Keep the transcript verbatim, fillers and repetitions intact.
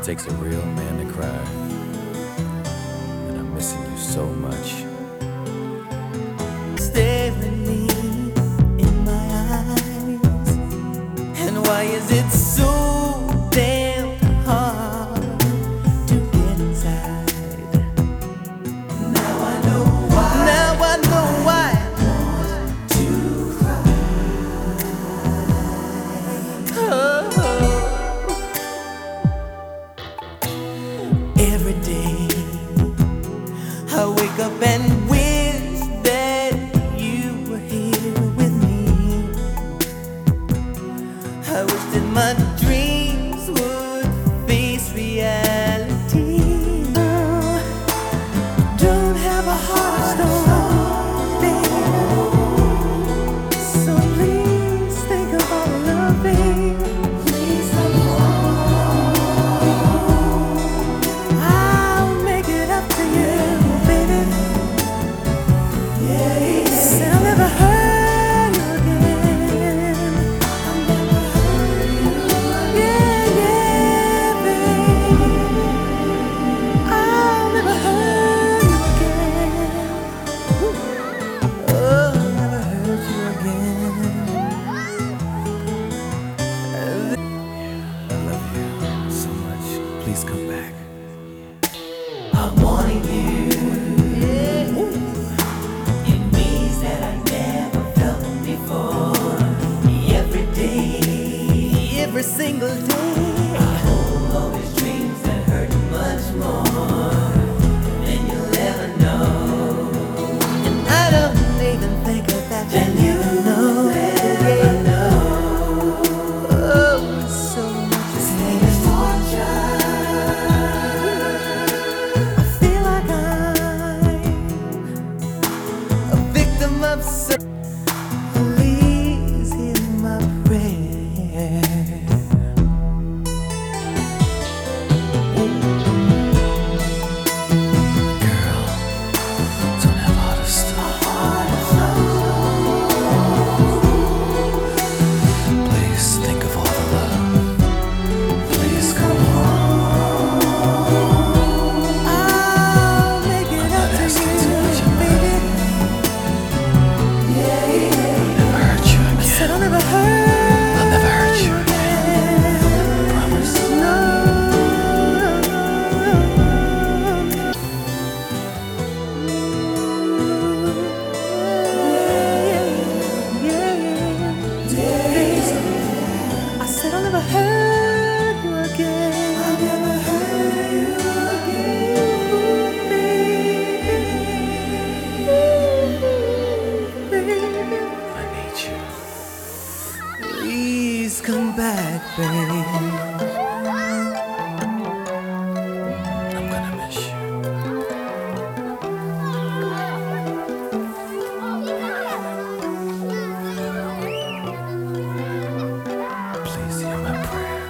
takes a real man to cry, and I'm missing you so much. Staring me in my eyes, and why is it so damn hard to get inside? Now I know why. Now I know why. To cry. Oh. Every day I wake up and wish that you were here with me. I wish that my dreams